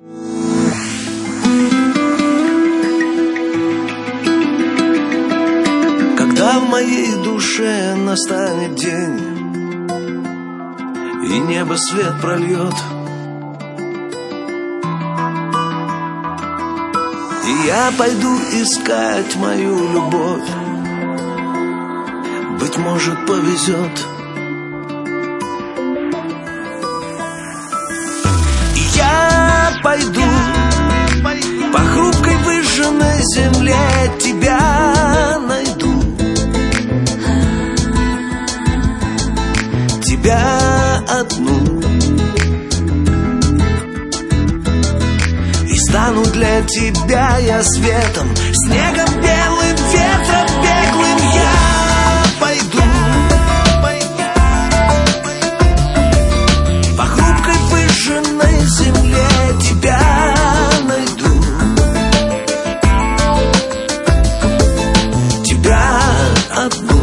Когда в моей душе настанет день, и небо свет прольет, и я пойду искать мою любовь, быть может, повезет. И я пойду по хрупкой выжженной земле, тебя найду, тебя одну, и стану для тебя я светом, снегом белым, ветром беглым. Я пойду по хрупкой выжженной земле, тебя найду, тебя одну.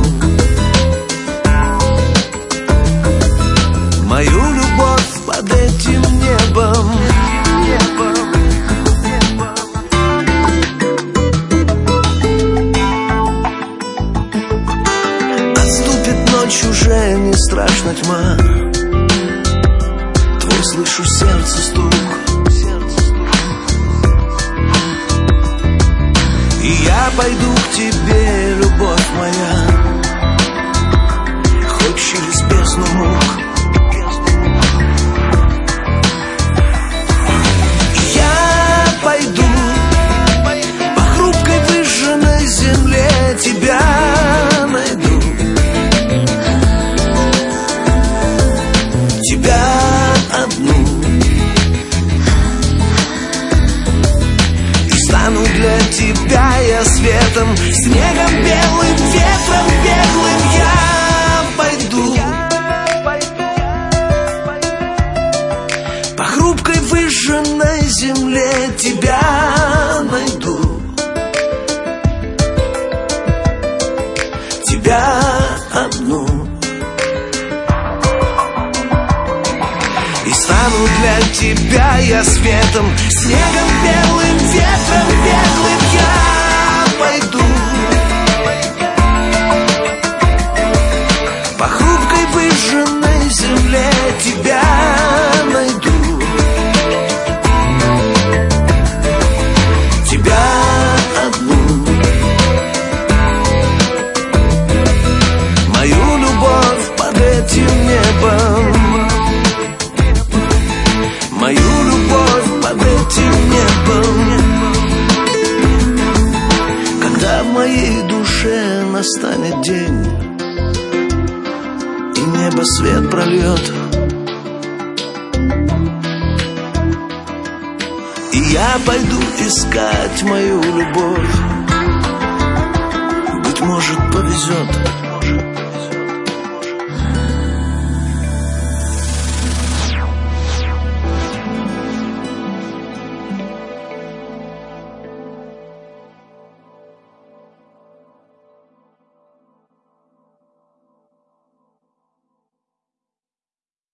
Мою любовь под этим небом, отступит ночь, уже не страшна тьма, твой слышу сердце стук, и я пойду к тебе, любовь моя, хоть через бездну мук. Тебя найду, тебя одну, и стану для тебя я светом, снегом белым, ветром беглым. Я пойду по хрупкой выжженной земле, тебя найду, тебя одну, и стану для тебя я светом, снегом белым, ветром беглым. Я пойду по хрупкой выжженной земле, тебя найду, тебя одну. Мою любовь под этим небом, мою любовь под этим небом. Когда в моей душе настанет день, и небо свет прольет, и я пойду искать мою любовь, быть может, повезет.